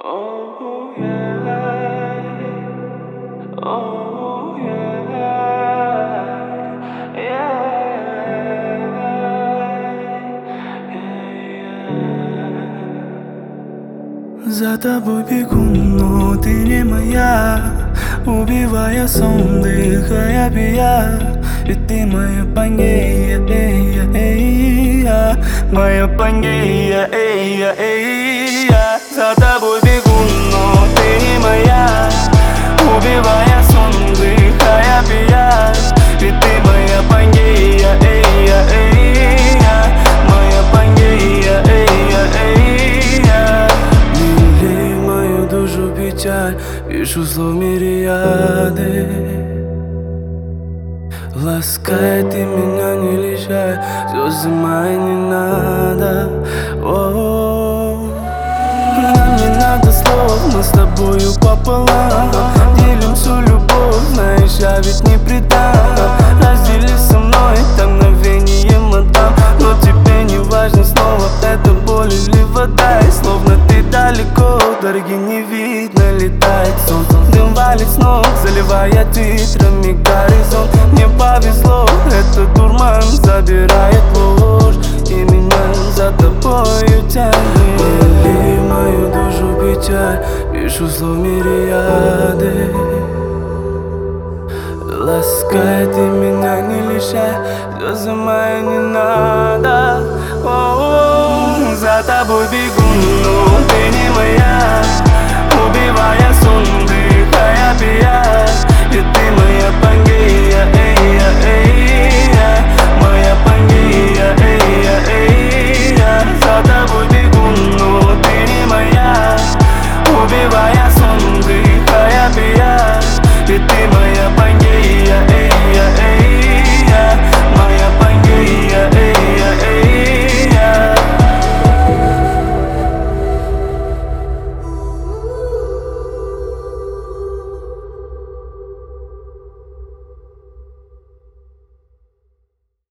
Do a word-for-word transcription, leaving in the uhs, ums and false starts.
Oh yeah, oh yeah, yeah, yeah. За тобой бегу, но ты не моя, убивая сон, дыхая пия. Ведь ты моя Пангея, эй, эй, я, моя Пангея, эй, эй, я. За тобой бегу, но ты не моя, убивая сон, дыхая пия. Ведь ты моя Пангея, эй, эй, я, моя Пангея, эй, эй, я. Не лей мою душу печаль, пишу слов мириады. Ласкай, ты меня не лишай, слезы мои не надо. О-о-о. Нам не надо слов, мы с тобою пополам делим всю любовь, знаешь, я ведь не предам. Раздели со мной это мгновение отдам, но тебе не важно снова, это боль или вода. И словно ты далеко, дороги не видно, летает сон. Дым валит с ног, заливая титрами горизонт. Мне повезло, это дурман забирает ложь, и меня за тобою тянет. Полей мою душу печаль, пишу слов мириады. Ласкай, ты меня не лишай, слезы мои не надо. О-о-о. За тобой бегу, но ты не моя, убивая сон, дыхая пия. Ведь ты моя Пангея, эй, эй, я, моя Пангея, эй, эй, я. За тобой бегу, но ты не моя, убивая сон, дыхая пия. Ведь ты моя Пангея.